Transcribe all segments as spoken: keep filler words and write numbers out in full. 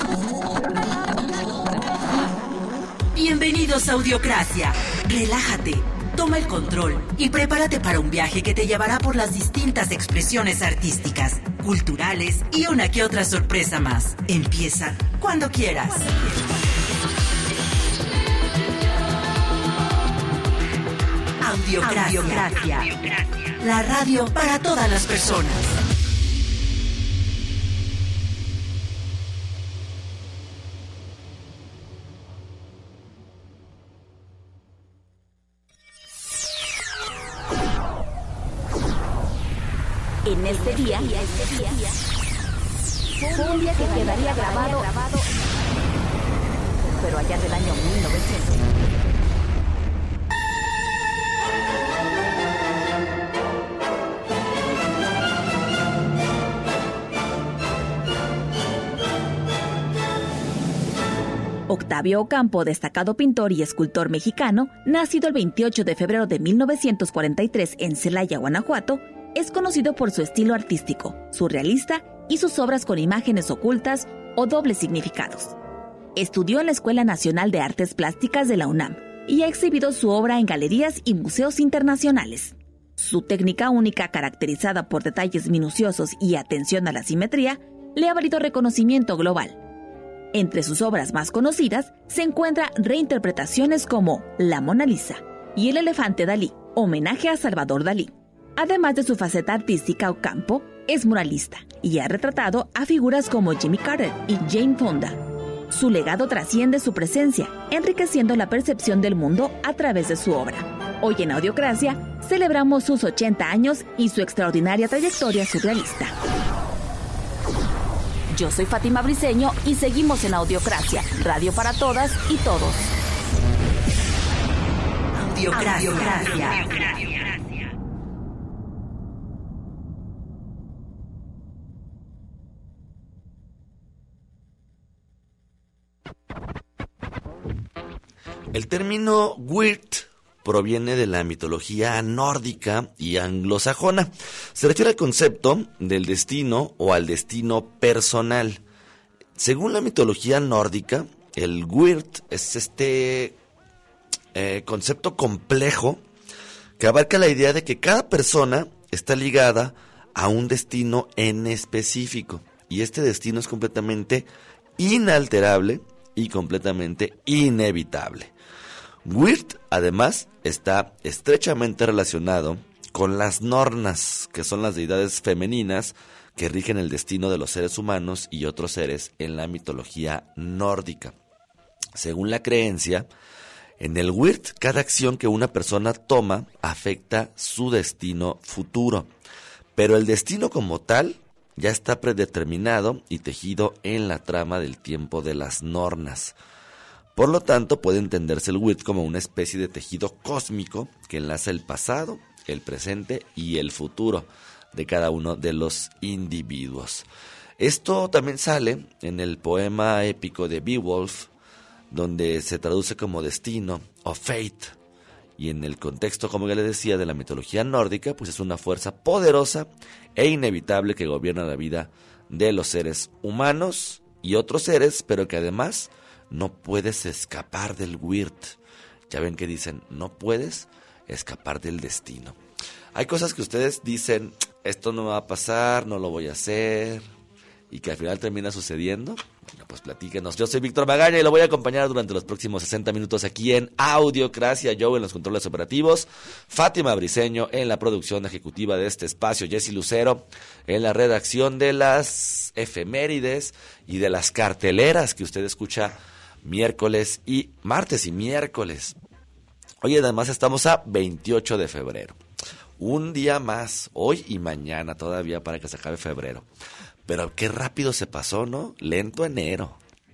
Bienvenidos a Audiocracia. Relájate, toma el control y prepárate para un viaje que te llevará por las distintas expresiones artísticas, culturales y una que otra sorpresa más. Empieza cuando quieras. Audiocracia. Audiocracia. La radio para todas las personas. En este día, fue un día que quedaría grabado, pero allá del año mil novecientos. Octavio Ocampo, destacado pintor y escultor mexicano, nacido el veintiocho de febrero de mil novecientos cuarenta y tres en Celaya, Guanajuato, es conocido por su estilo artístico, surrealista y sus obras con imágenes ocultas o dobles significados. Estudió en la Escuela Nacional de Artes Plásticas de la UNAM y ha exhibido su obra en galerías y museos internacionales. Su técnica única, caracterizada por detalles minuciosos y atención a la simetría, le ha valido reconocimiento global. Entre sus obras más conocidas se encuentran reinterpretaciones como La Mona Lisa y El Elefante Dalí, homenaje a Salvador Dalí. Además de su faceta artística, Ocampo es muralista y ha retratado a figuras como Jimmy Carter y Jane Fonda. Su legado trasciende su presencia, enriqueciendo la percepción del mundo a través de su obra. Hoy en Audiocracia celebramos sus ochenta años y su extraordinaria trayectoria surrealista. Yo soy Fátima Briceño y seguimos en Audiocracia, radio para todas y todos. Audiocracia. Audiocracia. El término weird proviene de la mitología nórdica y anglosajona. Se refiere al concepto del destino o al destino personal. Según la mitología nórdica, el weird es este eh, concepto complejo que abarca la idea de que cada persona está ligada a un destino en específico. Y este destino es completamente inalterable y completamente inevitable. Weird, además, está estrechamente relacionado con las Nornas, que son las deidades femeninas que rigen el destino de los seres humanos y otros seres en la mitología nórdica. Según la creencia, en el Weird, cada acción que una persona toma afecta su destino futuro, pero el destino como tal ya está predeterminado y tejido en la trama del tiempo de las Nornas. Por lo tanto, puede entenderse el Weird como una especie de tejido cósmico que enlaza el pasado, el presente y el futuro de cada uno de los individuos. Esto también sale en el poema épico de Beowulf, donde se traduce como destino o fate. Y en el contexto, como ya les decía, de la mitología nórdica, pues es una fuerza poderosa e inevitable que gobierna la vida de los seres humanos y otros seres, pero que además no puedes escapar del weird. Ya ven que dicen, no puedes escapar del destino. Hay cosas que ustedes dicen, esto no va a pasar, no lo voy a hacer, y que al final termina sucediendo. Bueno, pues platíquenos. Yo soy Víctor Magaña y lo voy a acompañar durante los próximos sesenta minutos aquí en Audiocracia. Yo en los controles operativos, Fátima Briceño en la producción ejecutiva de este espacio, Jessy Lucero en la redacción de las efemérides y de las carteleras que usted escucha miércoles y martes y miércoles. Hoy además estamos a veintiocho de febrero. Un día más, hoy y mañana todavía para que se acabe febrero. Pero qué rápido se pasó, ¿no? Lento enero.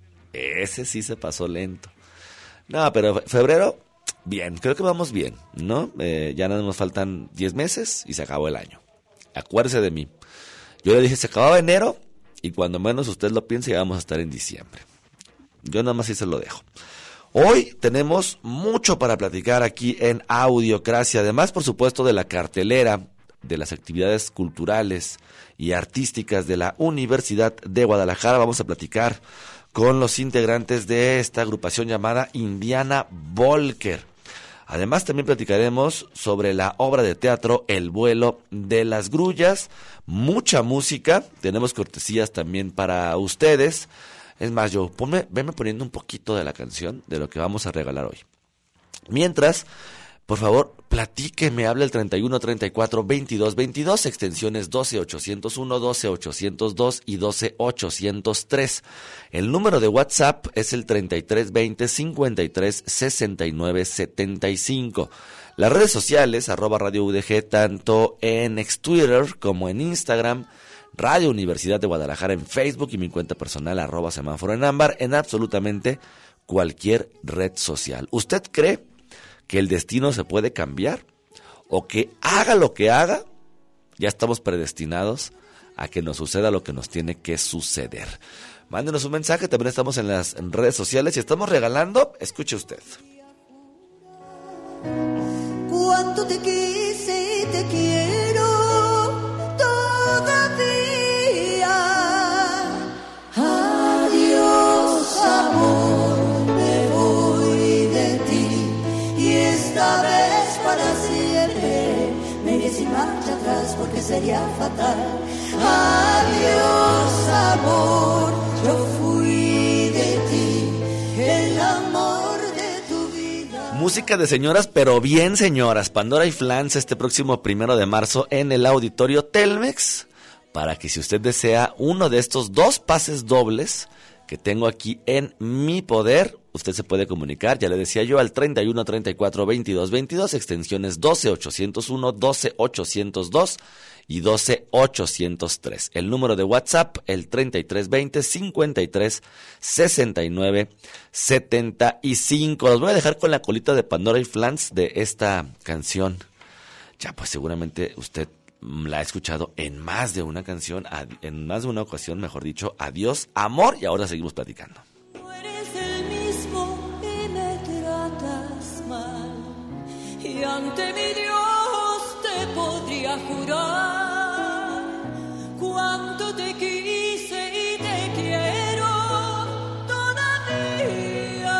Ese sí se pasó lento. No, pero febrero, bien, creo que vamos bien, ¿no? Eh, ya nada nos faltan diez meses y se acabó el año. Acuérdese de mí. Yo le dije, se acababa enero y cuando menos usted lo piense ya vamos a estar en diciembre. Yo nada más sí se lo dejo. Hoy tenemos mucho para platicar aquí en Audiocracia. Además, por supuesto, de la cartelera, de las actividades culturales y artísticas de la Universidad de Guadalajara. Vamos a platicar con los integrantes de esta agrupación llamada Indiana Volker. Además, también platicaremos sobre la obra de teatro El vuelo de las grullas. Mucha música, tenemos cortesías también para ustedes. Es más, yo, ponme, venme poniendo un poquito de la canción de lo que vamos a regalar hoy. Mientras, por favor, platíqueme, habla el treinta y uno, treinta y cuatro, veintidós, veintidós, extensiones doce ochocientos uno, doce ochocientos dos y doce ochocientos tres. El número de WhatsApp es el treinta y tres veinte, cincuenta y tres, sesenta y nueve, setenta y cinco. Las redes sociales, arroba Radio U D G, tanto en ex Twitter como en Instagram, Radio Universidad de Guadalajara en Facebook y mi cuenta personal, arroba semáforo en ámbar, en absolutamente cualquier red social. ¿Usted cree que el destino se puede cambiar? ¿O que haga lo que haga, ya estamos predestinados a que nos suceda lo que nos tiene que suceder? Mándenos un mensaje, también estamos en las redes sociales y estamos regalando, escuche usted. Cuánto te quise y te quiero todavía. Adiós, amor, me voy de ti y esta vez para siempre me iré sin marcha atrás porque sería fatal. Adiós, amor, yo fui de ti, el amor de tu vida. Música de señoras, pero bien señoras. Pandora y Flans este próximo primero de marzo en el Auditorio Telmex, para que si usted desea uno de estos dos pases dobles que tengo aquí en mi poder, usted se puede comunicar, ya le decía yo, al treinta y uno, treinta y cuatro, veintidós, veintidós, extensiones doce ochocientos uno, doce ochocientos dos y doce ochocientos tres. El número de WhatsApp, el treinta y tres veinte, cincuenta y tres, sesenta y nueve, setenta y cinco. Los voy a dejar con la colita de Pandora y Flans de esta canción. Ya pues seguramente usted la ha escuchado en más de una canción, en más de una ocasión, mejor dicho. Adiós, amor, y ahora seguimos platicando. Tú eres el mismo y me tratas mal, y ante mi Dios te podría jurar cuánto te quise y te quiero todavía.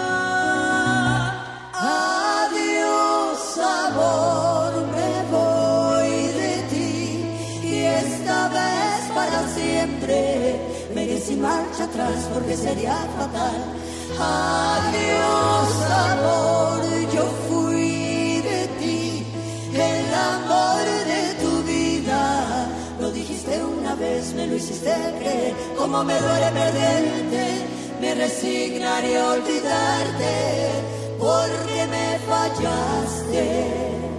Adiós, amor, me voy de ti y esta vez para siempre me iré sin marcha atrás porque sería fatal. Adiós, amor, yo fui de ti, el amor de tu vida. Lo dijiste una vez, me lo hiciste creer, como me duele perderte, me resignaré a olvidarte, porque me fallaste,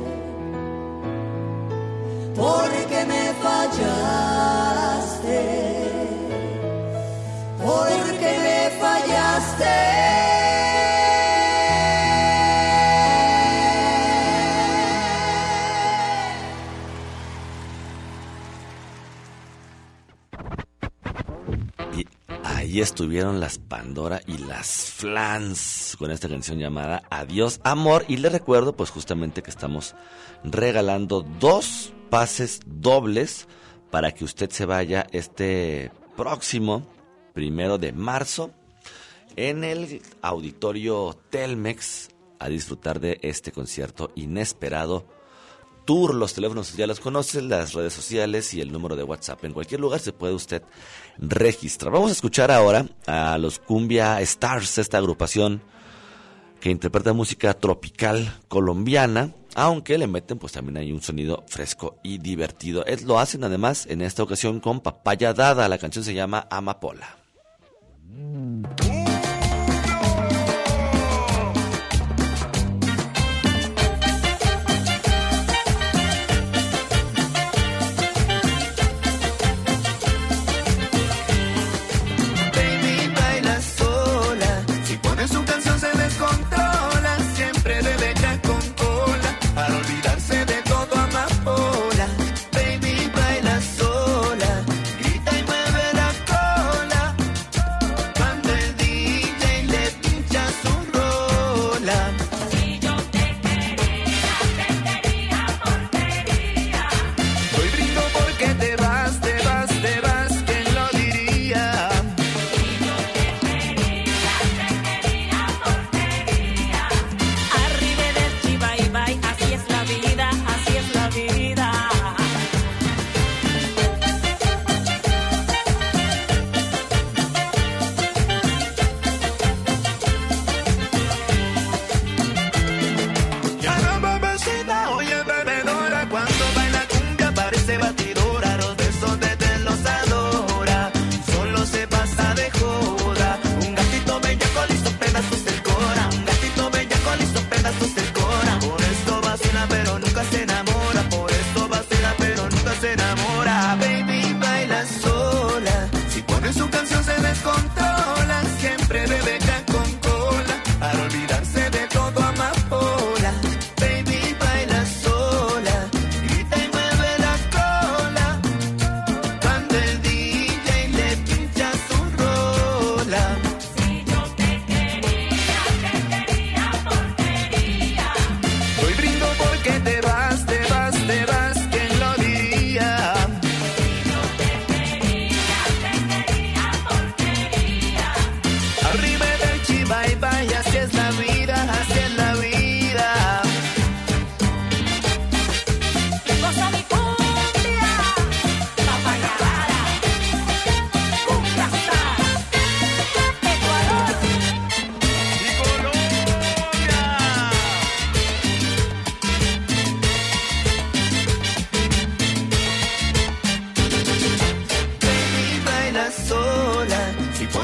porque me fallaste. Porque me fallaste. Y ahí estuvieron las Pandora y las Flans con esta canción llamada Adiós, amor. Y les recuerdo pues justamente que estamos regalando dos pases dobles para que usted se vaya este próximo primero de marzo en el Auditorio Telmex a disfrutar de este concierto inesperado tour. Los teléfonos ya los conocen, las redes sociales y el número de WhatsApp. En cualquier lugar se puede usted registrar. Vamos a escuchar ahora a los Cumbia Stars, esta agrupación que interpreta música tropical colombiana, aunque le meten pues también hay un sonido fresco y divertido. Es, lo hacen además en esta ocasión con Papaya Dada. La canción se llama Amapola. Baila sola, grita y mueve la cola.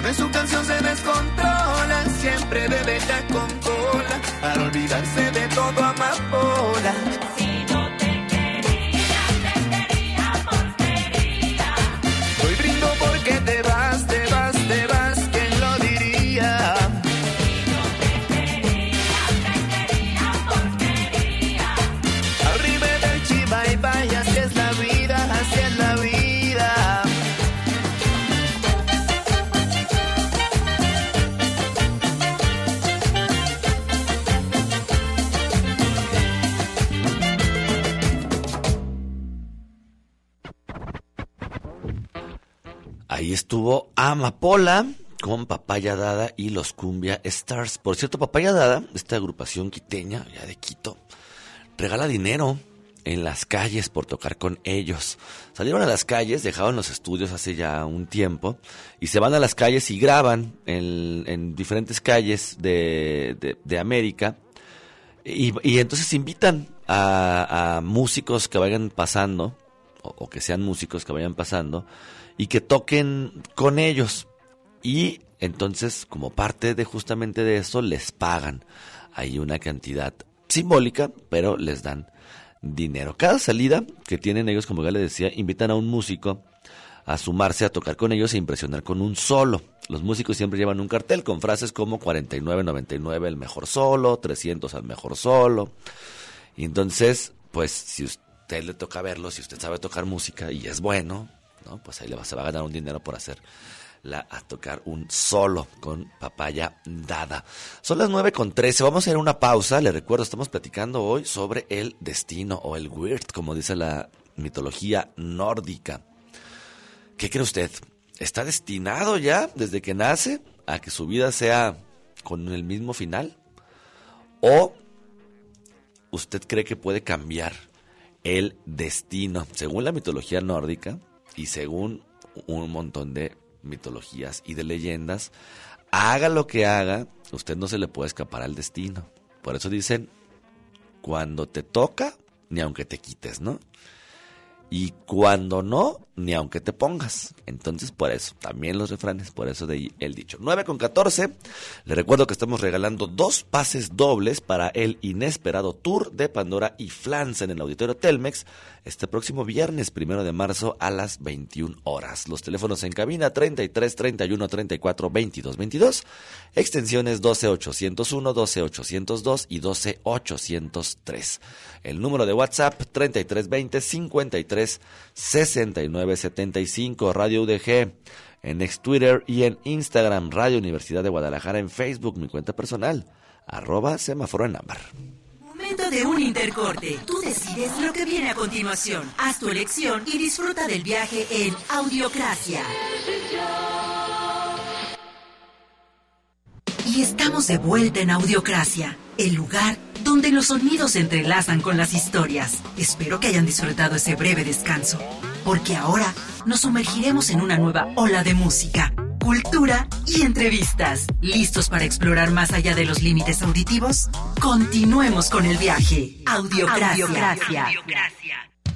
cuando en su canción se descontrola, siempre bebe ya con cola, para olvidarse de todo amapola. Si no te quería, te quería porquería. Hoy brindo porque te vas, te vas, te vas, ¿quién lo diría? Si no te quería, te quería porquería. Arriba del chiva y vaya, así es la vida, así es la vida. Ahí estuvo Amapola con Papaya Dada y los Cumbia Stars. Por cierto, Papaya Dada, esta agrupación quiteña, ya de Quito, regala dinero en las calles por tocar con ellos. Salieron a las calles, dejaron los estudios hace ya un tiempo y se van a las calles y graban en, en diferentes calles de, de, de América. Y, y entonces invitan a, a músicos que vayan pasando, o, o que sean músicos que vayan pasando, y que toquen con ellos. Y entonces, como parte de justamente de eso, les pagan. Hay una cantidad simbólica, pero les dan dinero. Cada salida que tienen ellos, como ya les decía, invitan a un músico a sumarse a tocar con ellos e impresionar con un solo. Los músicos siempre llevan un cartel con frases como cuarenta y nueve noventa y nueve el mejor solo, trescientos al mejor solo. Y entonces, pues, si usted le toca verlo, si usted sabe tocar música y es bueno, ¿no? Pues ahí le va, se va a ganar un dinero por hacer la, a tocar un solo con Papaya Dada. Son las nueve con trece, vamos a ir a una pausa. Le recuerdo, estamos platicando hoy sobre el destino o el weird, como dice la mitología nórdica. ¿Qué cree usted? ¿Está destinado ya desde que nace a que su vida sea con el mismo final? ¿O usted cree que puede cambiar el destino? Según la mitología nórdica y según un montón de mitologías y de leyendas, haga lo que haga, usted no se le puede escapar al destino. Por eso dicen, cuando te toca, ni aunque te quites, ¿no? Y cuando no, ni aunque te pongas. Entonces, por eso, también los refranes, por eso de ahí el dicho. nueve con catorce, le recuerdo que estamos regalando dos pases dobles para el inesperado tour de Pandora y Flans en el Auditorio Telmex este próximo viernes, primero de marzo a las veintiuna horas. Los teléfonos en cabina treinta y tres, treinta y uno, treinta y cuatro, veintidós, veintidós, extensiones doce ochocientos uno, doce ochocientos dos y doce ochocientos tres. El número de WhatsApp treinta y tres veinte, cincuenta y tres, sesenta y nueve, setenta y cinco. Radio U D G en ex Twitter y en Instagram. Radio Universidad de Guadalajara en Facebook. Mi cuenta personal, arroba semáforo en ámbar. Momento de un intercorte. Tú decides lo que viene a continuación. Haz tu elección y disfruta del viaje en Audiocracia. Y estamos de vuelta en Audiocracia, el lugar donde los sonidos se entrelazan con las historias. Espero que hayan disfrutado ese breve descanso, porque ahora nos sumergiremos en una nueva ola de música, cultura y entrevistas. ¿Listos para explorar más allá de los límites auditivos? Continuemos con el viaje. Audiocracia. Audiocracia. Audiocracia.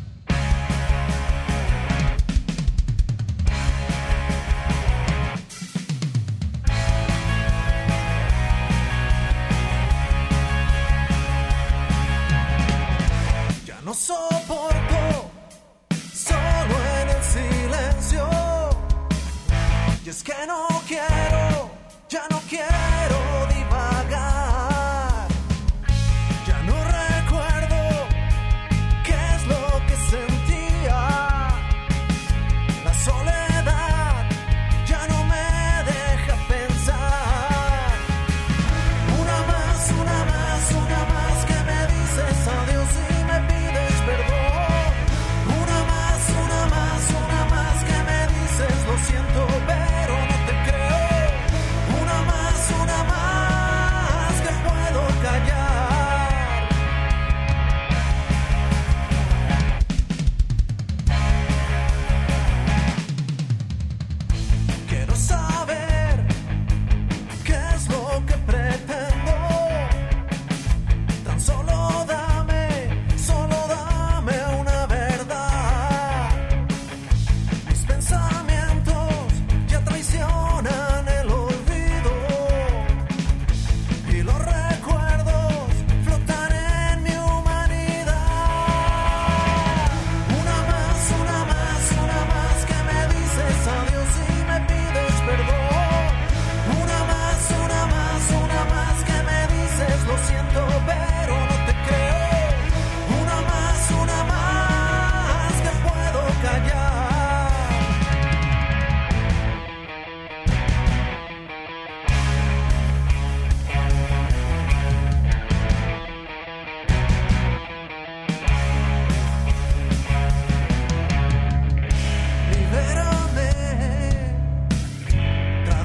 No soporto solo en el silencio. Y es que no quiero, ya no quiero divagar. Ya no recuerdo qué es lo que sentía. La soledad ya no me deja pensar. Una más, una más, una más que me dices adiós y me pides perdón. Una más, una más, una más que me dices lo siento pero no te creo. Una más, una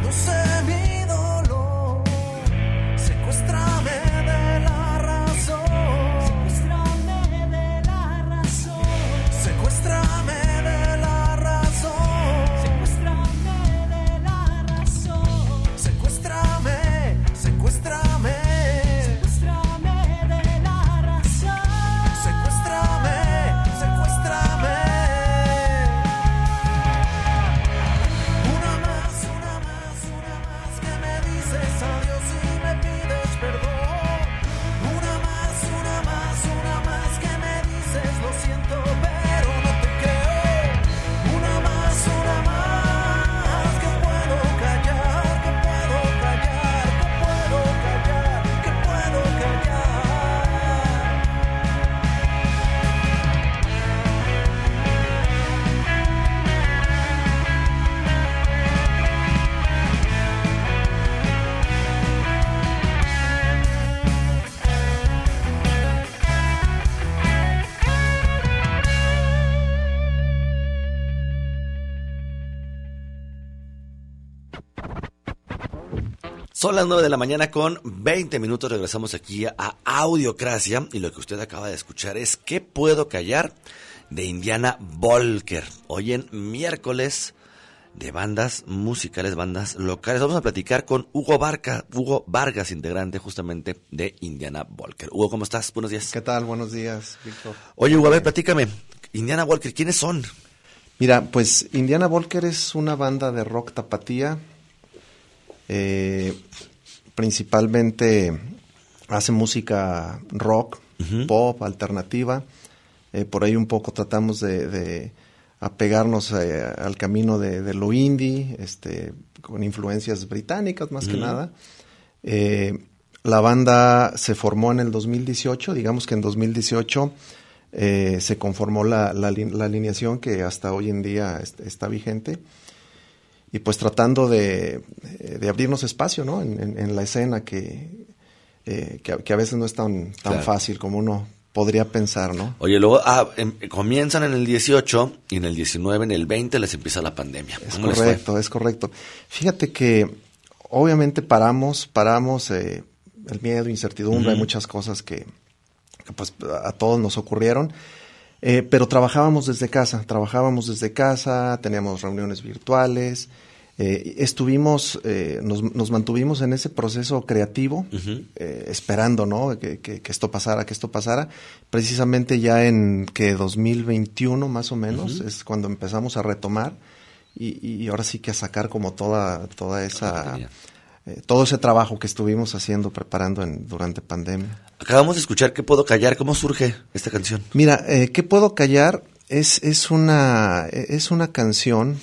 Seduce mi dolor, secuéstrame de la razón, secuéstrame de la razón, secuéstrame de la razón, secuéstrame de la razón, secuéstrame, secuéstrame, secuéstrame de la razón, secuéstrame, secuéstrame. Una más, una más, una más que me dices adiós y me pides perdón. Una más, una más, una más que me dices lo siento pero no te creo. Una más, una más que puedo callar, que puedo callar, que puedo callar, que puedo callar. Son las nueve de la mañana con veinte minutos. Regresamos aquí a Audiocracia y lo que usted acaba de escuchar es ¿Qué puedo callar? De Indiana Volker. Hoy en miércoles de bandas musicales, bandas locales. Vamos a platicar con Hugo Barca, Hugo Vargas, integrante justamente de Indiana Volker. Hugo, ¿cómo estás? Buenos días. ¿Qué tal? Buenos días, Víctor. Oye, Hugo, a ver, platícame. Indiana Volker, ¿quiénes son? Mira, pues Indiana Volker es una banda de rock tapatía. Eh, principalmente hace música rock, Ujú. pop, alternativa. Eh, por ahí un poco tratamos de, de apegarnos eh, al camino de, de lo indie, este, con influencias británicas más que Ujú. nada. Eh, la banda se formó en el dos mil dieciocho, digamos que en dos mil dieciocho eh, se conformó la, la, li- la alineación que hasta hoy en día est- está vigente. Y pues tratando de, de abrirnos espacio, ¿no? En, en, en la escena que, eh, que, que a veces no es tan, tan Claro. fácil como uno podría pensar, ¿no? Oye, luego ah, em, comienzan en el dieciocho y en el diecinueve, en el veinte les empieza la pandemia. Es ¿Cómo les fue? correcto, es correcto. Fíjate que obviamente paramos, paramos eh, el miedo, incertidumbre, Ujú. hay muchas cosas que, que, pues a todos nos ocurrieron, eh, pero trabajábamos desde casa, trabajábamos desde casa, teníamos reuniones virtuales, eh, estuvimos, eh, nos, nos mantuvimos en ese proceso creativo, Ujú. eh, esperando, ¿no? Que, que, que esto pasara, que esto pasara. Precisamente ya en que dos mil veintiuno más o menos Ujú. es cuando empezamos a retomar y, y ahora sí que a sacar como toda toda esa Genial. eh, todo ese trabajo que estuvimos haciendo preparando en, durante pandemia. Acabamos de escuchar ¿Qué puedo callar? ¿Cómo surge esta canción? Mira, eh, ¿qué puedo callar? Es es una es una canción.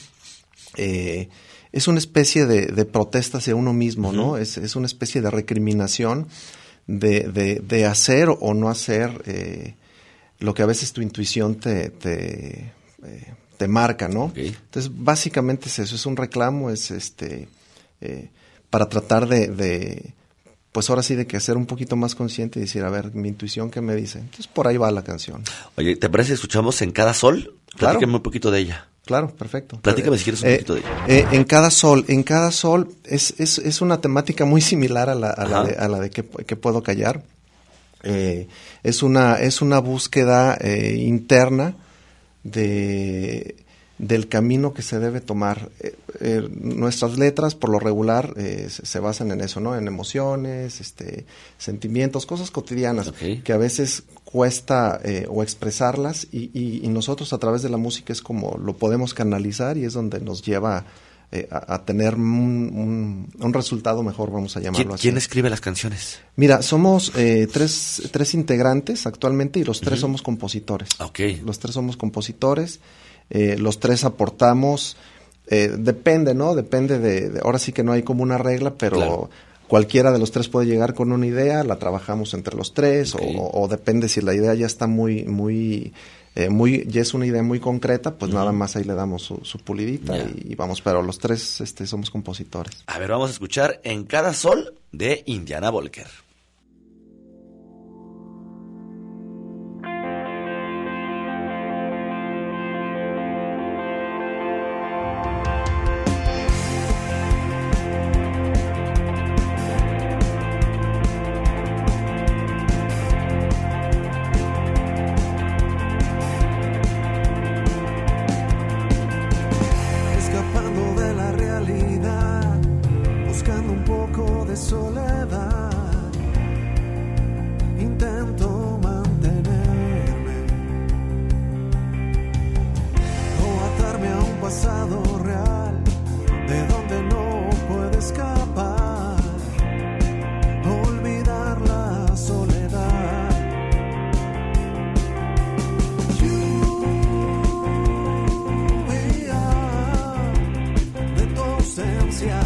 Eh, es una especie de, de protesta hacia uno mismo, Ujú. ¿no? Es, es una especie de recriminación de, de, de hacer o no hacer eh, lo que a veces tu intuición te, te, eh, te marca, ¿no? Ok. Entonces, básicamente es eso, es un reclamo, es este eh, para tratar de, de, pues ahora sí, de que ser un poquito más consciente y decir, a ver, mi intuición, ¿qué me dice? Entonces, por ahí va la canción. Oye, ¿te parece que escuchamos En Cada Sol? Claro. Platícame un poquito de ella. Claro, perfecto. Platícame si quieres un Eh, poquito de ella. eh, en cada sol, en cada sol es, es, es una temática muy similar a la, a la Ajá. de, a la de que, que puedo callar. Eh, es una, es una búsqueda eh, interna de del camino que se debe tomar. Eh, eh, nuestras letras, por lo regular, eh, se, se basan en eso, ¿no? En emociones, este, sentimientos, cosas cotidianas Ok. que a veces cuesta eh, o expresarlas y, y, y nosotros a través de la música es como lo podemos canalizar y es donde nos lleva eh, a, a tener un, un, un resultado mejor, vamos a ¿Quién, llamarlo así. quién escribe las canciones? Mira, somos eh, tres, tres integrantes actualmente y los tres somos compositores. Ok. Los tres somos compositores, eh, los tres aportamos, eh, depende, ¿no? Depende de, de- ahora sí que no hay como una regla, pero Claro. cualquiera de los tres puede llegar con una idea, la trabajamos entre los tres, Ok. o, o depende si la idea ya está muy, muy, eh, muy, ya es una idea muy concreta, pues Ujú. nada más ahí le damos su, su pulidita Ya. y, y vamos, pero los tres este, somos compositores. A ver, vamos a escuchar En Cada Sol de Indiana Volker. En de soledad, intento mantenerme o atarme a un pasado real de donde no puedo escapar, olvidar la soledad. Lluvia de tu ausencia.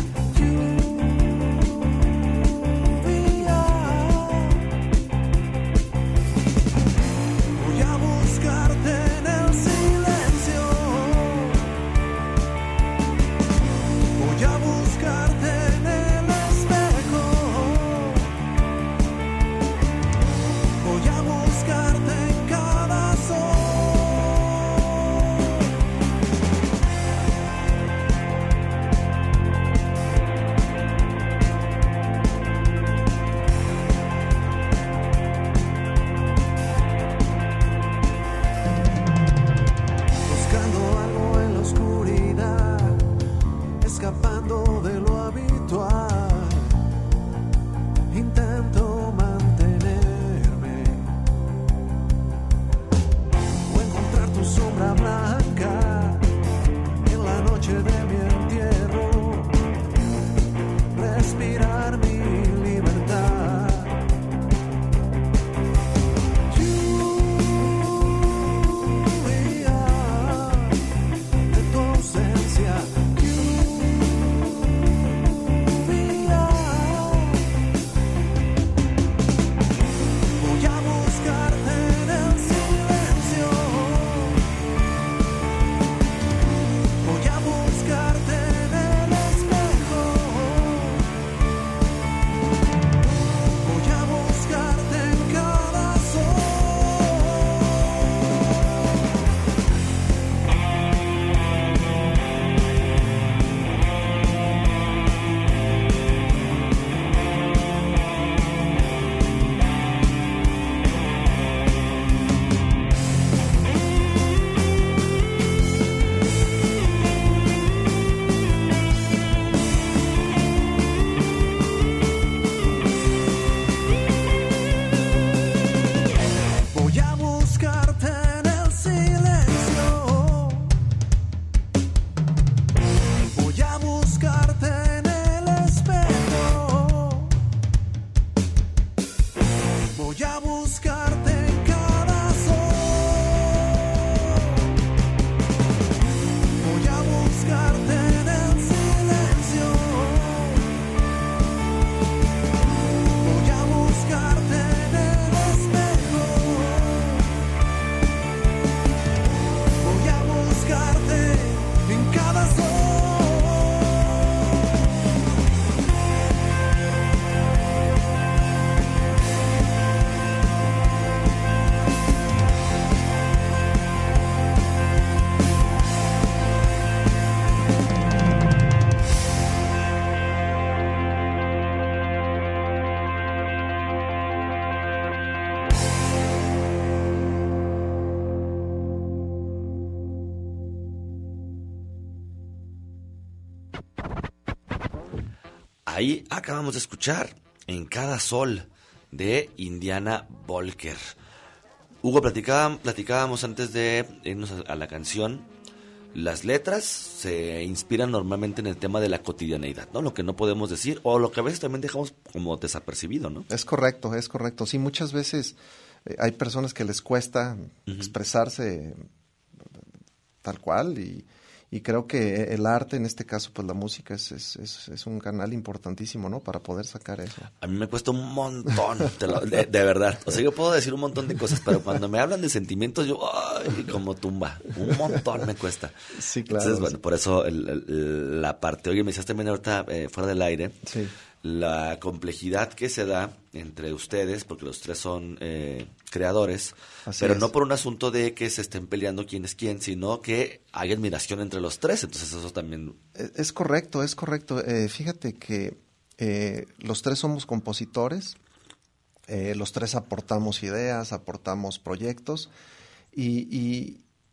Ahí acabamos de escuchar En cada sol de Indiana Volker. Hugo, platicábamos, platicábamos antes de irnos a, a la canción. Las letras se inspiran normalmente en el tema de la cotidianeidad, ¿no? Lo que no podemos decir o lo que a veces también dejamos como desapercibido, ¿no? Es correcto, es correcto. Sí, muchas veces eh, hay personas que les cuesta uh-huh. expresarse tal cual y, y creo que el arte, en este caso, pues la música es, es, es, es un canal importantísimo, ¿no? Para poder sacar eso. A mí me cuesta un montón, te lo, de, de verdad. O sea, yo puedo decir un montón de cosas, pero cuando me hablan de sentimientos, yo, ay, como tumba. Un montón me cuesta. Sí, claro. Entonces, bueno, sí. por eso el, el, la parte. Oye, me decías también ahorita, eh, fuera del aire, sí. la complejidad que se da entre ustedes, porque los tres son eh, creadores, Así pero es. No por un asunto de que se estén peleando quién es quién, sino que hay admiración entre los tres, entonces eso también... Es correcto, es correcto. Eh, fíjate que eh, los tres somos compositores, eh, los tres aportamos ideas, aportamos proyectos y, y,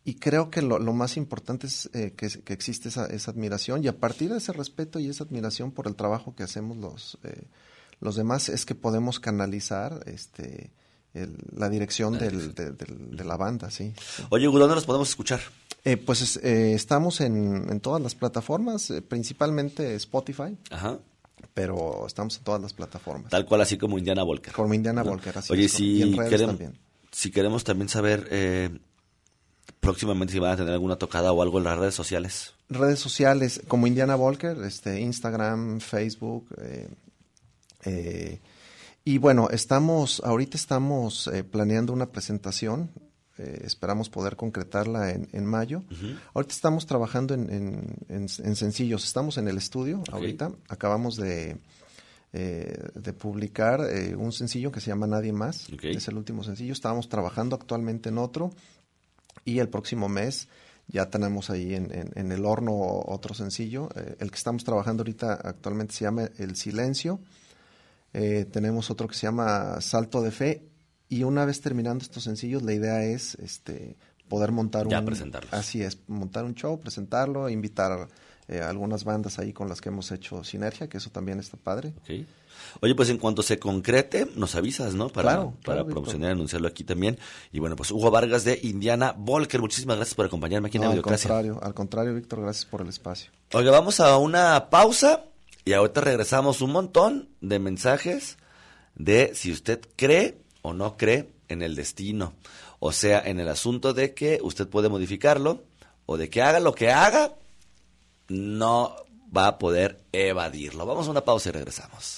y creo que lo, lo más importante es eh, que, que existe esa, esa admiración, y a partir de ese respeto y esa admiración por el trabajo que hacemos los, eh, los demás, es que podemos canalizar este el, la dirección La del, de, de, de la banda, sí. Oye, Hugo, ¿dónde nos podemos escuchar? Eh, pues eh, estamos en, en todas las plataformas, eh, principalmente Spotify, Ajá. pero estamos en todas las plataformas. Tal cual, así como Indiana Volker. Como Indiana ¿no? Volker, así Oye, es, si y en redes queremos, también. si queremos también saber eh, próximamente si van a tener alguna tocada o algo en las redes sociales. Redes sociales como Indiana Volker, este, Instagram, Facebook, eh, eh, y bueno, estamos, ahorita estamos eh, planeando una presentación, eh, esperamos poder concretarla en, en mayo. Uh-huh. Ahorita estamos trabajando en, en, en, en sencillos, estamos en el estudio Okay. ahorita, acabamos de, eh, de publicar eh, un sencillo que se llama Nadie Más, Okay. es el último sencillo, estábamos trabajando actualmente en otro, y el próximo mes ya tenemos ahí en, en, en el horno otro sencillo. Eh, el que estamos trabajando ahorita actualmente se llama El Silencio. Eh, tenemos otro que se llama Salto de Fe. Y una vez terminando estos sencillos, la idea es este poder montar Ya un... presentarlos. Así es, montar un show, presentarlo, invitar eh, a algunas bandas ahí con las que hemos hecho sinergia, que eso también está padre. Okay. Oye, pues en cuanto se concrete, nos avisas, ¿no? Para, Claro, para claro, promocionar y anunciarlo aquí también. Y bueno, pues Hugo Vargas de Indiana Volker, muchísimas gracias por acompañarme aquí en No, al Audiocracia. contrario, al contrario, Víctor, gracias por el espacio. Oiga, vamos a una pausa y ahorita regresamos un montón de mensajes de si usted cree o no cree en el destino. O sea, en el asunto de que usted puede modificarlo o de que haga lo que haga, no va a poder evadirlo. Vamos a una pausa y regresamos.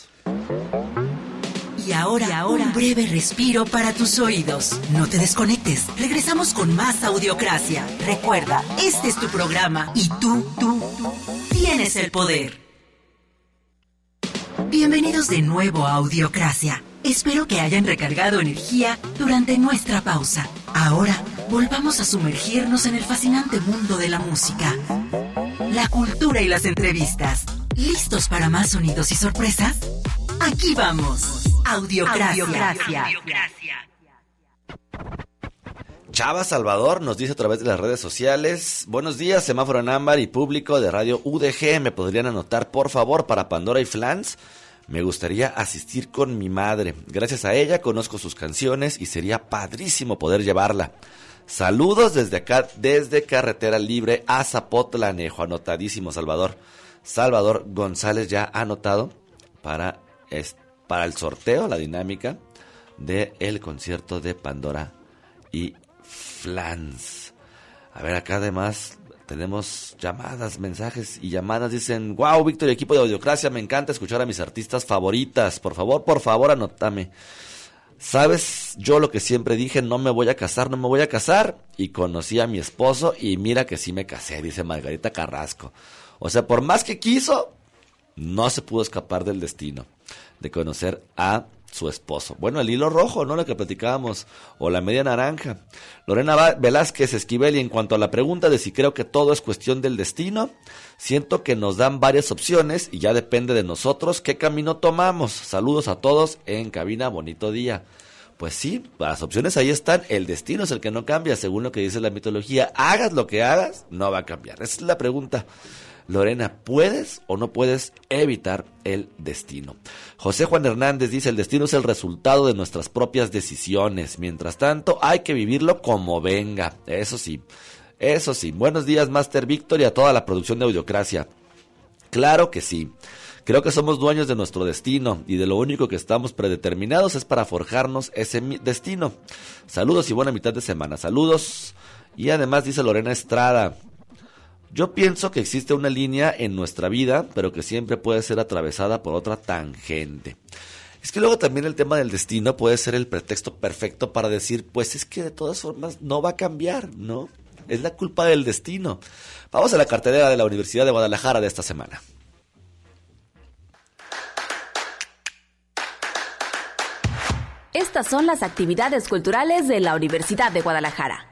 Y ahora, y ahora, un breve respiro para tus oídos. No te desconectes. Regresamos con más Audiocracia. Recuerda, este es tu programa y tú, tú, tú tienes el poder. Bienvenidos de nuevo a Audiocracia. Espero que hayan recargado energía durante nuestra pausa. Ahora, volvamos a sumergirnos en el fascinante mundo de la música, la cultura y las entrevistas. ¿Listos para más sonidos y sorpresas? Aquí vamos. Audiocracia. Audiocracia. Chava Salvador nos dice a través de las redes sociales: buenos días, semáforo en ámbar y público de Radio U D G, ¿me podrían anotar por favor para Pandora y Flans? Me gustaría asistir con mi madre. Gracias a ella conozco sus canciones y sería padrísimo poder llevarla. Saludos desde acá, desde Carretera Libre a Zapotlanejo. Anotadísimo, Salvador. Salvador González ya ha anotado para, es, para el sorteo, la dinámica del concierto de Pandora y Flans. A ver, acá además tenemos llamadas, mensajes y llamadas. Dicen: wow, Víctor y equipo de Audiocracia, me encanta escuchar a mis artistas favoritas. Por favor, por favor, anótame. Sabes, yo lo que siempre dije, no me voy a casar, no me voy a casar. Y conocí a mi esposo y mira que sí me casé, dice Margarita Carrasco. O sea, por más que quiso, no se pudo escapar del destino de conocer a su esposo. Bueno, el hilo rojo, ¿no? Lo que platicábamos, o la media naranja. Lorena Velázquez Esquivel, y en cuanto a la pregunta de si creo que todo es cuestión del destino, siento que nos dan varias opciones y ya depende de nosotros qué camino tomamos. Saludos a todos en cabina, bonito día. Pues sí, las opciones ahí están, el destino es el que no cambia, según lo que dice la mitología. Hagas lo que hagas, no va a cambiar. Esa es la pregunta. Lorena, ¿puedes o no puedes evitar el destino? José Juan Hernández dice: el destino es el resultado de nuestras propias decisiones. Mientras tanto, hay que vivirlo como venga. Eso sí, eso sí. Buenos días, Master Víctor, y a toda la producción de Audiocracia. Claro que sí. Creo que somos dueños de nuestro destino y de lo único que estamos predeterminados es para forjarnos ese destino. Saludos y buena mitad de semana. Saludos. Y además dice Lorena Estrada: yo pienso que existe una línea en nuestra vida, pero que siempre puede ser atravesada por otra tangente. Es que luego también el tema del destino puede ser el pretexto perfecto para decir, pues es que de todas formas no va a cambiar, ¿no? Es la culpa del destino. Vamos a la cartelera de la Universidad de Guadalajara de esta semana. Estas son las actividades culturales de la Universidad de Guadalajara.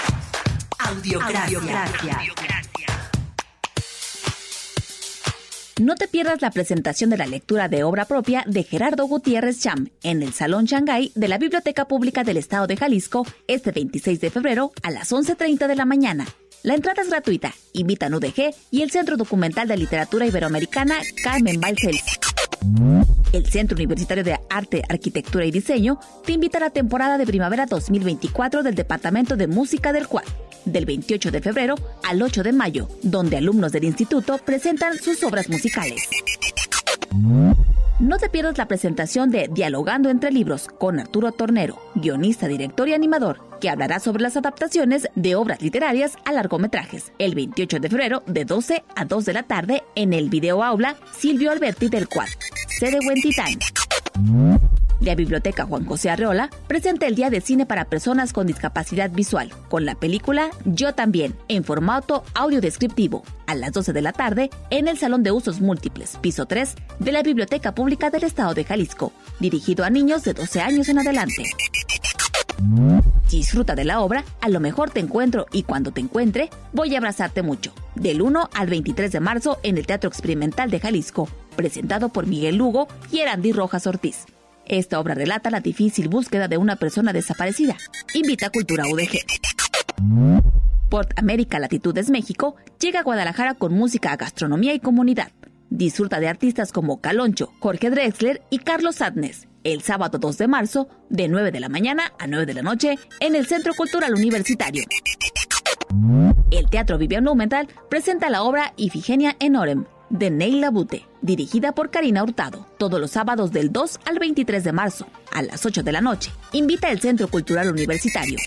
Audiocracia. No te pierdas la presentación de la lectura de obra propia de Gerardo Gutiérrez Cham en el Salón Shanghái de la Biblioteca Pública del Estado de Jalisco este veintiséis de febrero a las once treinta de la mañana. La entrada es gratuita. Invitan U D G y el Centro Documental de Literatura Iberoamericana Carmen Balcells. El Centro Universitario de Arte, Arquitectura y Diseño te invita a la temporada de primavera dos mil veinticuatro del Departamento de Música del C U A D, del veintiocho de febrero al ocho de mayo, donde alumnos del instituto presentan sus obras musicales. No te pierdas la presentación de Dialogando entre Libros con Arturo Tornero, guionista, director y animador, que hablará sobre las adaptaciones de obras literarias a largometrajes, el veintiocho de febrero de doce a dos de la tarde en el Video Aula Silvio Alberti del C U A D, sede Huentitán. La Biblioteca Juan José Arreola presenta el Día de Cine para Personas con Discapacidad Visual, con la película Yo También, en formato audiodescriptivo, a las doce de la tarde, en el Salón de Usos Múltiples, piso tres, de la Biblioteca Pública del Estado de Jalisco, dirigido a niños de doce años en adelante. Disfruta de la obra A lo mejor te encuentro y cuando te encuentre, voy a abrazarte mucho, del uno al veintitrés de marzo en el Teatro Experimental de Jalisco, presentado por Miguel Lugo y Erandi Rojas Ortiz. Esta obra relata la difícil búsqueda de una persona desaparecida. Invita a Cultura U D G. Port América Latitudes México llega a Guadalajara con música, gastronomía y comunidad. Disfruta de artistas como Caloncho, Jorge Drexler y Carlos Adnes, el sábado dos de marzo, de nueve de la mañana a nueve de la noche, en el Centro Cultural Universitario. El Teatro Vivian Blumenthal presenta la obra Ifigenia en Orem, de Neil Labute, dirigida por Karina Hurtado, todos los sábados del dos al veintitrés de marzo, a las ocho de la noche. Invita el Centro Cultural Universitario.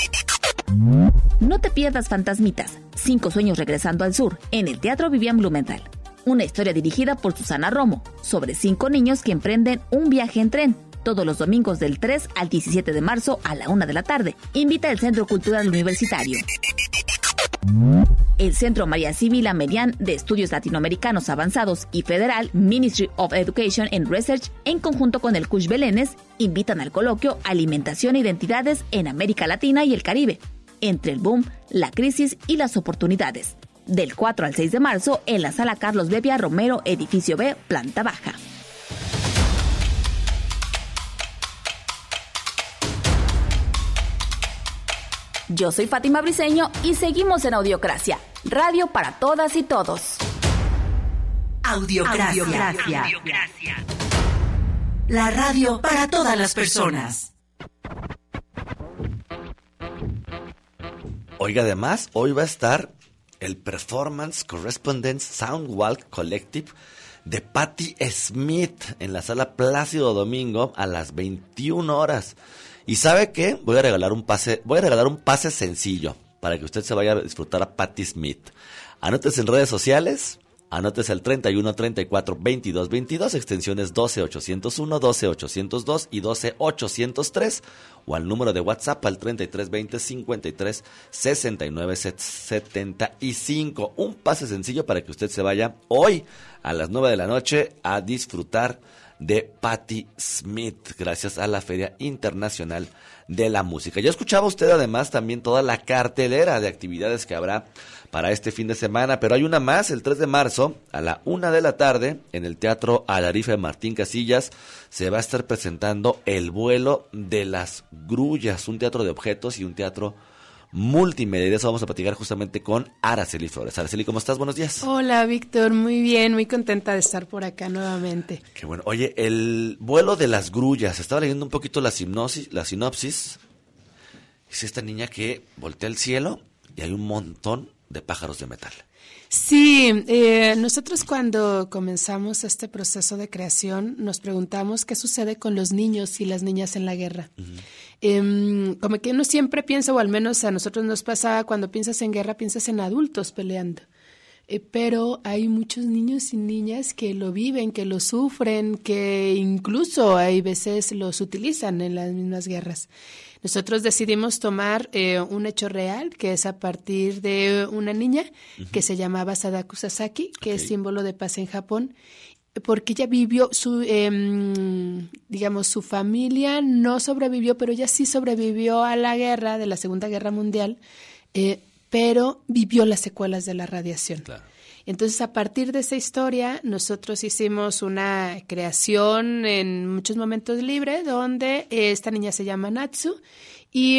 No te pierdas Fantasmitas, Cinco Sueños Regresando al Sur, en el Teatro Vivian Blumenthal. Una historia dirigida por Susana Romo, sobre cinco niños que emprenden un viaje en tren, todos los domingos del tres al diecisiete de marzo a la una de la tarde. Invita el Centro Cultural Universitario. El Centro María Sibila Medián de Estudios Latinoamericanos Avanzados y Federal Ministry of Education and Research, en conjunto con el C U S H Belénes, invitan al coloquio Alimentación e Identidades en América Latina y el Caribe, entre el boom, la crisis y las oportunidades, del cuatro al seis de marzo en la Sala Carlos Bebia Romero, Edificio B, planta baja. Yo soy Fátima Briceño y seguimos en Audiocracia, radio para todas y todos. Audiocracia. Audiocracia. La radio para todas las personas. Oiga, además, hoy va a estar el Performance Correspondence Soundwalk Collective de Patti Smith en la Sala Plácido Domingo a las veintiuna horas. ¿Y sabe qué? Voy a regalar un pase, voy a regalar un pase sencillo para que usted se vaya a disfrutar a Patti Smith. Anótese en redes sociales, anótese al treinta y uno, treinta y cuatro, veintidós, veintidós, extensiones doce ochocientos uno, doce ochocientos dos y doce ochocientos tres, o al número de WhatsApp al treinta y tres veinte, cincuenta y tres, sesenta y nueve, setenta y cinco. Un pase sencillo para que usted se vaya hoy a las nueve de la noche a disfrutar de Patti Smith, gracias a la Feria Internacional de la Música. Ya escuchaba usted además también toda la cartelera de actividades que habrá para este fin de semana, pero hay una más, el tres de marzo, a la una de la tarde, en el Teatro Alarife Martín Casillas, se va a estar presentando El Vuelo de las Grullas, un teatro de objetos y un teatro multimedia. De eso vamos a platicar justamente con Araceli Flores. Araceli, ¿cómo estás? Buenos días. Hola, Víctor, muy bien, muy contenta de estar por acá nuevamente. Qué bueno. Oye, El Vuelo de las Grullas, estaba leyendo un poquito la sinopsis, la sinopsis. Es esta niña que voltea al cielo y hay un montón de pájaros de metal. Sí, eh, nosotros cuando comenzamos este proceso de creación nos preguntamos qué sucede con los niños y las niñas en la guerra. Uh-huh. Eh, como que uno siempre piensa, o al menos a nosotros nos pasa, cuando piensas en guerra piensas en adultos peleando. Eh, pero hay muchos niños y niñas que lo viven, que lo sufren, que incluso hay veces los utilizan en las mismas guerras. Nosotros decidimos tomar eh, un hecho real, que es a partir de una niña uh-huh. que se llamaba Sadako Sasaki, que okay. es símbolo de paz en Japón, porque ella vivió, su, eh, digamos, su familia no sobrevivió, pero ella sí sobrevivió a la guerra de la Segunda Guerra Mundial, eh, pero vivió las secuelas de la radiación. Claro. Entonces, a partir de esa historia, nosotros hicimos una creación en muchos momentos libres, donde eh, esta niña se llama Natsu, y,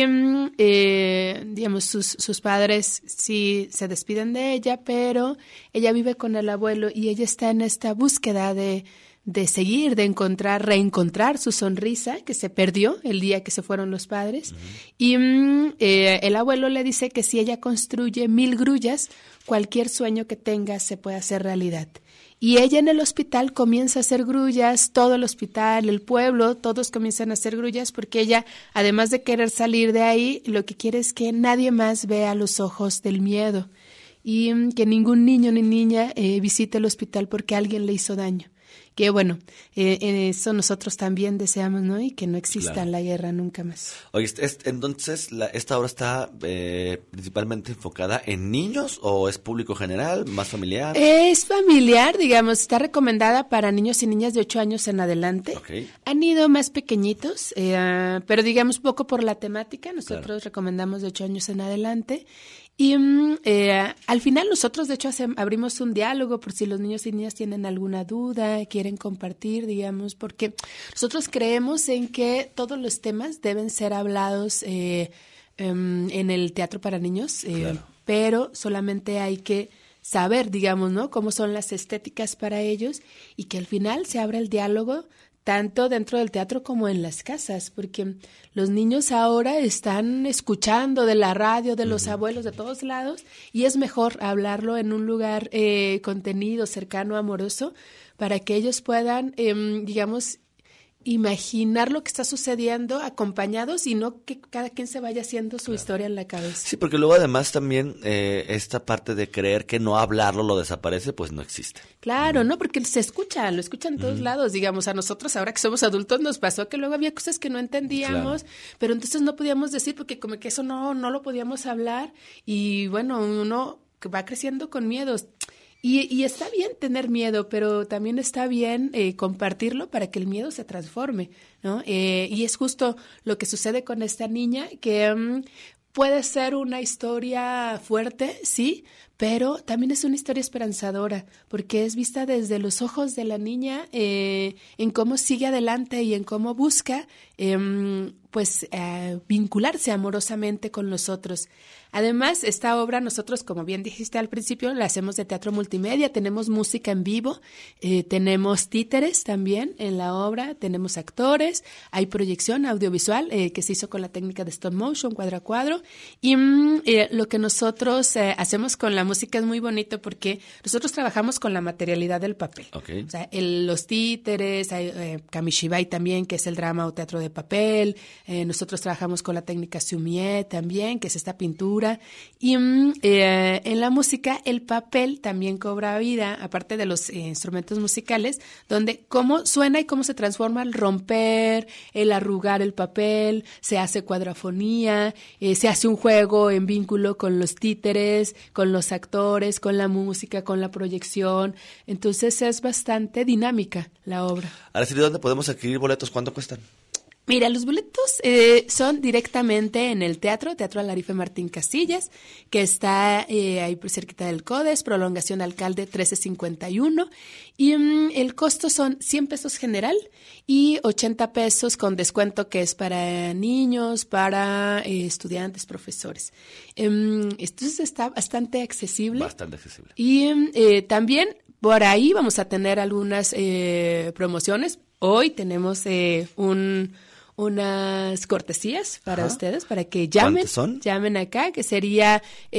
eh, digamos, sus, sus padres sí se despiden de ella, pero ella vive con el abuelo y ella está en esta búsqueda de, de seguir, de encontrar, reencontrar su sonrisa que se perdió el día que se fueron los padres. Uh-huh. Y eh, el abuelo le dice que si ella construye mil grullas, cualquier sueño que tenga se puede hacer realidad. Y ella en el hospital comienza a hacer grullas, todo el hospital, el pueblo, todos comienzan a hacer grullas porque ella, además de querer salir de ahí, lo que quiere es que nadie más vea los ojos del miedo y mm, que ningún niño ni niña eh, visite el hospital porque alguien le hizo daño. Que bueno, eh, eso nosotros también deseamos, ¿no? Y que no exista Claro. la guerra nunca más. Oye, es- entonces, la, ¿esta obra está eh, principalmente enfocada en niños o es público general, más familiar? Es familiar, digamos, está recomendada para niños y niñas de ocho años en adelante. Ok. Han ido más pequeñitos, eh, pero digamos poco por la temática. Nosotros Claro. recomendamos de ocho años en adelante. Y mm, eh, al final nosotros, de hecho, hacem- abrimos un diálogo por si los niños y niñas tienen alguna duda, quieren compartir, digamos, porque nosotros creemos en que todos los temas deben ser hablados eh, em, en el teatro para niños, eh, Claro. pero solamente hay que saber, digamos, ¿no? Cómo son las estéticas para ellos y que al final se abra el diálogo tanto dentro del teatro como en las casas, porque los niños ahora están escuchando de la radio, de los abuelos, de todos lados, y es mejor hablarlo en un lugar eh, contenido, cercano, amoroso, para que ellos puedan, em, digamos, imaginar lo que está sucediendo acompañados y no que cada quien se vaya haciendo su historia en la cabeza. Sí, porque luego además también eh, esta parte de creer que no hablarlo lo desaparece, pues no existe. Claro, ¿no? Porque se escucha, lo escuchan en todos lados. Digamos, a nosotros ahora que somos adultos nos pasó que luego había cosas que no entendíamos, Claro. pero entonces no podíamos decir porque como que eso no, no lo podíamos hablar y bueno, uno que va creciendo con miedos. Y, y está bien tener miedo, pero también está bien eh, compartirlo para que el miedo se transforme, ¿no? Eh, y es justo lo que sucede con esta niña, que um, puede ser una historia fuerte, sí, pero también es una historia esperanzadora, porque es vista desde los ojos de la niña eh, en cómo sigue adelante y en cómo busca eh, pues eh, vincularse amorosamente con los otros. Además, esta obra nosotros, como bien dijiste al principio, la hacemos de teatro multimedia, tenemos música en vivo, eh, tenemos títeres también en la obra, tenemos actores, hay proyección audiovisual eh, que se hizo con la técnica de stop motion, cuadro a cuadro, y mm, eh, lo que nosotros eh, hacemos con la música es muy bonito porque nosotros trabajamos con la materialidad del papel. Ok. O sea, el, los títeres, hay, eh, Kamishibai también, que es el drama o teatro de papel, eh, nosotros trabajamos con la técnica Sumie también, que es esta pintura. Y mm, eh, en la música el papel también cobra vida, aparte de los eh, instrumentos musicales, donde cómo suena y cómo se transforma al romper, el arrugar el papel, se hace cuadrafonía, eh, se hace un juego en vínculo con los títeres, con los actores, con la música, con la proyección. Entonces es bastante dinámica la obra. Araceli, ¿dónde podemos adquirir boletos? ¿Cuánto cuestan? Mira, los boletos eh, son directamente en el teatro, Teatro Alarife Martín Casillas, que está eh, ahí por cerquita del CODES, prolongación Alcalde trece cincuenta y uno, y mm, el costo son cien pesos general y ochenta pesos con descuento que es para niños, para eh, estudiantes, profesores. Em, entonces está bastante accesible. Bastante accesible. Y eh, también por ahí vamos a tener algunas eh, promociones. Hoy tenemos eh, un... unas cortesías para Ajá. ustedes, para que llamen, ¿Cuántas son? llamen acá, que sería,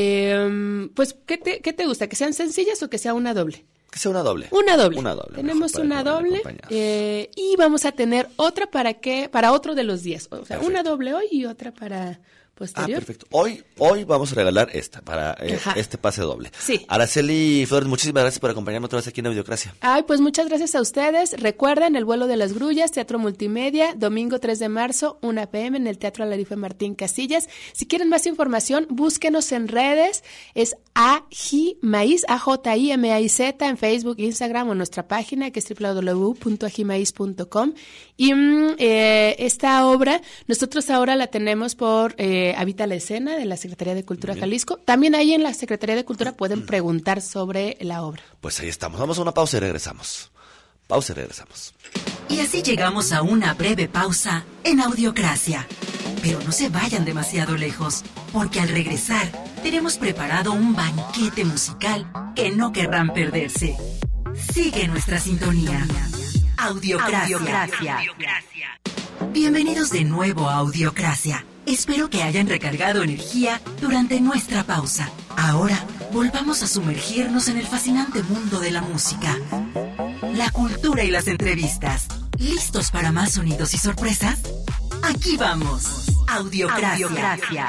eh, pues, ¿qué te, ¿qué te gusta? ¿Que sean sencillas o que sea una doble? Que sea una doble. Una doble. Una doble. Tenemos mejor, para una que vayan doble acompañados. eh, y vamos a tener otra para que, para otro de los días. O sea, Perfecto. una doble hoy y otra para Ah, posterior. perfecto. Hoy, hoy vamos a regalar esta, para eh, Ajá. este pase doble. Sí. Araceli Flores, muchísimas gracias por acompañarme otra vez aquí en la Videocracia. Ay, pues muchas gracias a ustedes. Recuerden, El vuelo de las grullas, Teatro Multimedia, domingo tres de marzo, una pe eme en el Teatro Alarife Martín Casillas. Si quieren más información, búsquenos en redes. Es Ajimaiz, A J I M A I Z, en Facebook, Instagram o nuestra página, que es doble u doble u doble u punto ajimaiz punto com. Y mm, eh, esta obra, nosotros ahora la tenemos por... Eh, eh, Habita la Escena de la Secretaría de Cultura Jalisco. También ahí en la Secretaría de Cultura pueden preguntar sobre la obra. Pues ahí estamos. Vamos a una pausa y regresamos. Pausa y regresamos. Y así llegamos a una breve pausa en Audiocracia. Pero no se vayan demasiado lejos, porque al regresar tenemos preparado un banquete musical que no querrán perderse. Sigue nuestra sintonía. Audiocracia. Audiocracia. Bienvenidos de nuevo a Audiocracia. Espero que hayan recargado energía durante nuestra pausa. Ahora volvamos a sumergirnos en el fascinante mundo de la música, la cultura y las entrevistas. ¿Listos para más sonidos y sorpresas? Aquí vamos. Audiocracia. Audiocracia.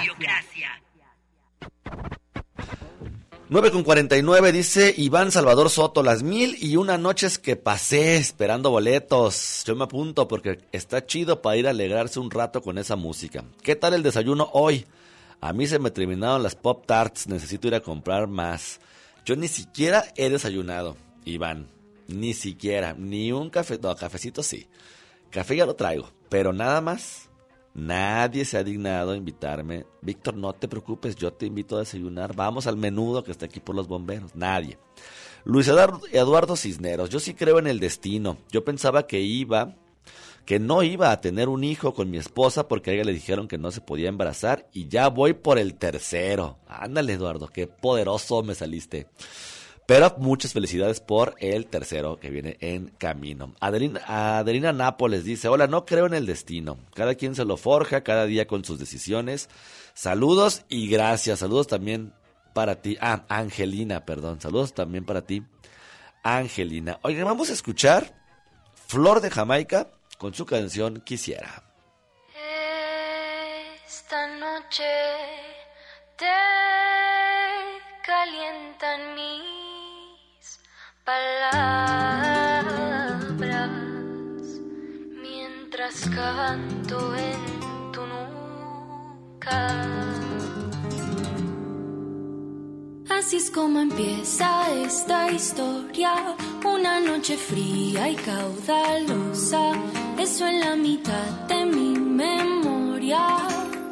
nueve con cuarenta y nueve dice Iván Salvador Soto, las mil y una noches que pasé esperando boletos. Yo me apunto porque está chido para ir a alegrarse un rato con esa música. ¿Qué tal el desayuno hoy? A mí se me terminaron las Pop Tarts, necesito ir a comprar más. Yo ni siquiera he desayunado, Iván. Ni siquiera, ni un café, no, cafecito sí. Café ya lo traigo, pero nada más. Nadie se ha dignado a invitarme. Víctor, no te preocupes, yo te invito a desayunar. Vamos al menudo que está aquí por los bomberos. Nadie. Luis Eduardo, Eduardo Cisneros, yo sí creo en el destino. Yo pensaba que iba, que no iba a tener un hijo con mi esposa porque a ella le dijeron que no se podía embarazar y ya voy por el tercero. Ándale, Eduardo, qué poderoso me saliste. Pero muchas felicidades por el tercero que viene en camino. Adelina, Adelina Nápoles dice, hola, no creo en el destino. Cada quien se lo forja, cada día con sus decisiones. Saludos y gracias. Saludos también para ti. Ah, Angelina, perdón. Saludos también para ti, Angelina. Oigan, vamos a escuchar Flor de Jamaica con su canción Quisiera. Esta noche te calientan mis palabras mientras canto en tu nuca. Así es como empieza esta historia, una noche fría y caudalosa, eso en la mitad de mi memoria.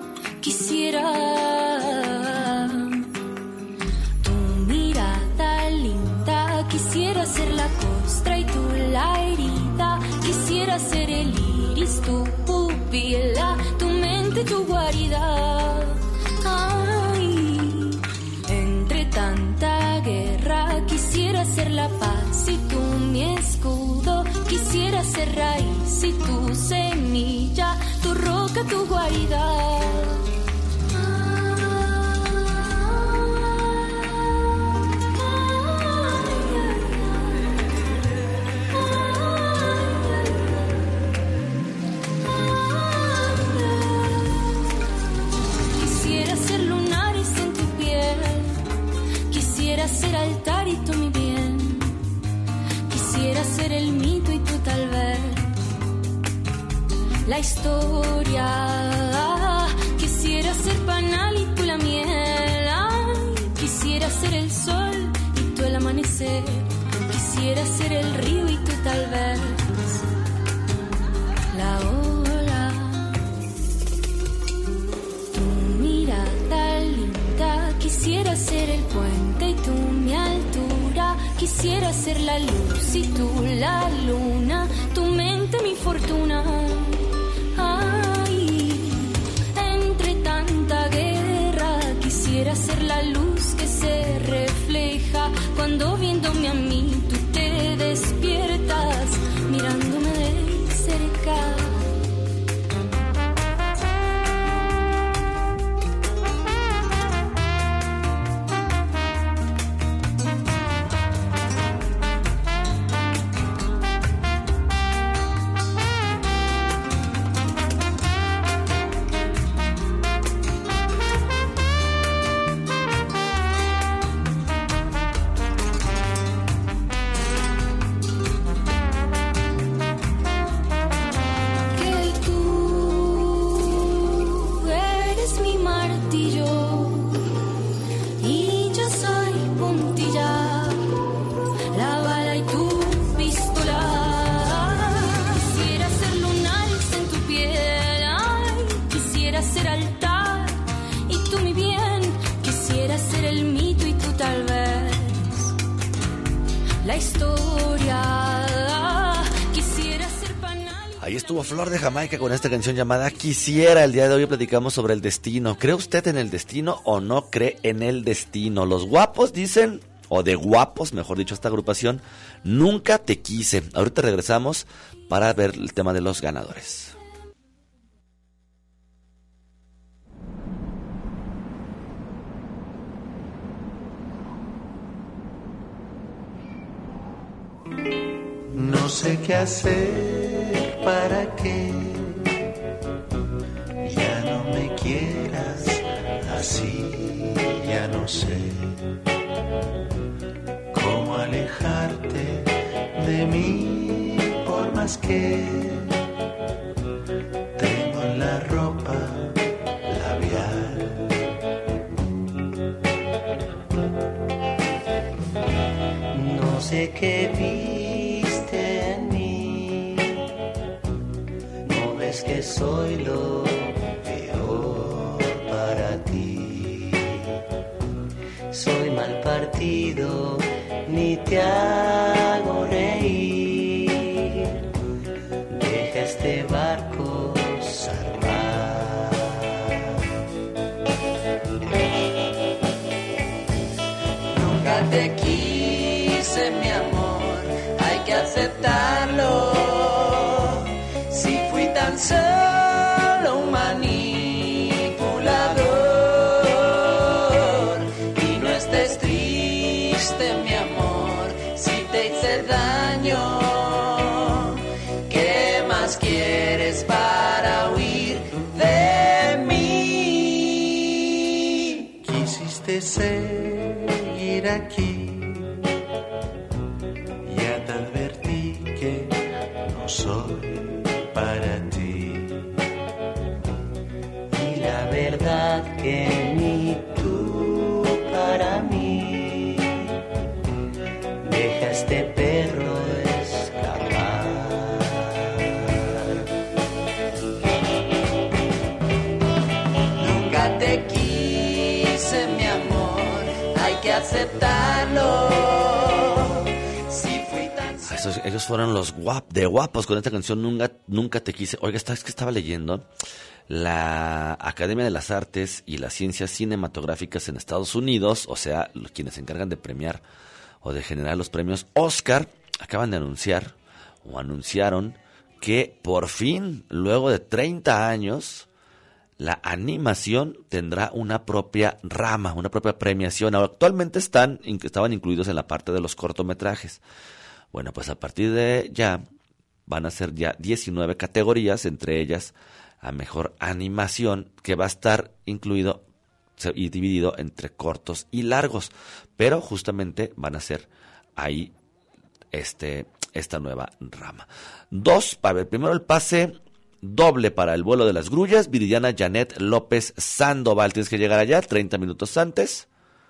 Quisiera tu mirada linda, quisiera ser la costra y tú la herida, quisiera ser el iris, tu pupila, tu mente, tu guarida. Ay, entre tanta guerra, quisiera ser la paz y tú mi escudo, quisiera ser raíz y tu semilla, tu roca, tu guarida. Quisiera ser altar y tú mi bien, quisiera ser el mito y tú tal vez la historia, quisiera ser panal y tú la miel. Ay, quisiera ser el sol y tú el amanecer, quisiera ser el río y tú tal vez la ola. Tu mirada linda, quisiera ser el puente y tú mi altura, quisiera ser la luz y tú la luna, tu mente mi fortuna. Ay, entre tanta guerra, quisiera ser la luz que se refleja cuando viéndome a mí tú te despiertas. Mira Ahí estuvo Flor de Jamaica con esta canción llamada Quisiera. El día de hoy platicamos sobre el destino. ¿Cree usted en el destino o no cree en el destino? Los guapos dicen, o de guapos, mejor dicho, esta agrupación, nunca te quise. Ahorita regresamos para ver el tema de los ganadores. No sé qué hacer para que ya no me quieras así, ya no sé cómo alejarte de mí, por más que tengo en la ropa labial. No sé qué vi en mí, no ves que soy lo peor para ti, soy mal partido, ni te hago reír, deja este barco zarpar. Nunca te quise, mi amor, hay que aceptarlo. Si fui tan solo un manipulador, y no estés triste, mi amor, si te hice daño. ¿Qué más quieres para huir de mí? Quisiste seguir aquí, soy para ti, y la verdad que ni tú para mí, deja este perro escapar. Nunca te quise, mi amor, hay que aceptarlo. Ellos fueron los guap, de guapos con esta canción Nunca, nunca te quise. Oiga, es que estaba leyendo la Academia de las Artes y las Ciencias Cinematográficas en Estados Unidos, o sea, los quienes se encargan de premiar o de generar los premios Oscar, acaban de anunciar o anunciaron que por fin, luego de treinta años, la animación tendrá una propia rama, una propia premiación. Ahora, actualmente están, estaban incluidos en la parte de los cortometrajes. Bueno, pues a partir de ya van a ser ya diecinueve categorías, entre ellas a mejor animación, que va a estar incluido y dividido entre cortos y largos, pero justamente van a ser ahí este esta nueva rama. Dos, para ver, primero el pase doble para el vuelo de las grullas, Viridiana Janet López Sandoval. Tienes que llegar allá treinta minutos antes.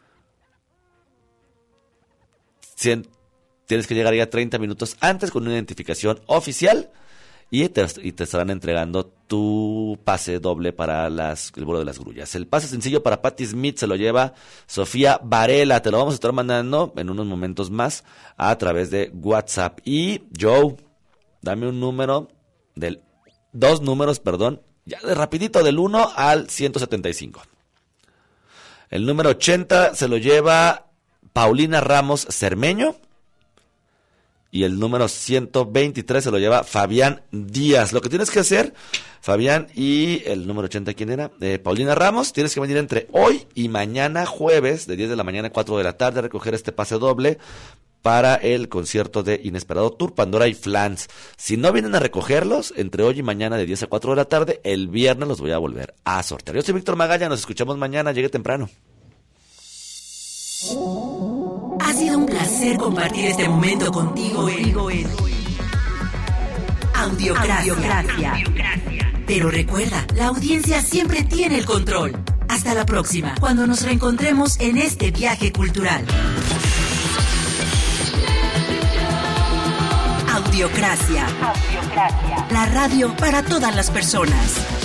cien Tienes que llegar ya treinta minutos antes con una identificación oficial y te, y te estarán entregando tu pase doble para las, el vuelo de las grullas. El pase sencillo para Patti Smith se lo lleva Sofía Varela. Te lo vamos a estar mandando en unos momentos más a través de WhatsApp. Y Joe, dame un número, del dos números, perdón, ya de rapidito, del uno al ciento setenta y cinco. El número ochenta se lo lleva Paulina Ramos Cermeño. Y el número ciento veintitrés se lo lleva Fabián Díaz. Lo que tienes que hacer, Fabián, y el número ochenta, ¿quién era? Eh, Paulina Ramos, tienes que venir entre hoy y mañana jueves, de diez de la mañana a cuatro de la tarde, a recoger este pase doble para el concierto de Inesperado Tour, Pandora y Flans. Si no vienen a recogerlos, entre hoy y mañana de diez a cuatro de la tarde, el viernes los voy a volver a sortear. Yo soy Víctor Magalla, nos escuchamos mañana, llegue temprano. Ha sido un placer compartir este momento contigo en Audiocracia. Audiocracia. Pero recuerda, la audiencia siempre tiene el control. Hasta la próxima, cuando nos reencontremos en este viaje cultural. Audiocracia. Audiocracia. La radio para todas las personas.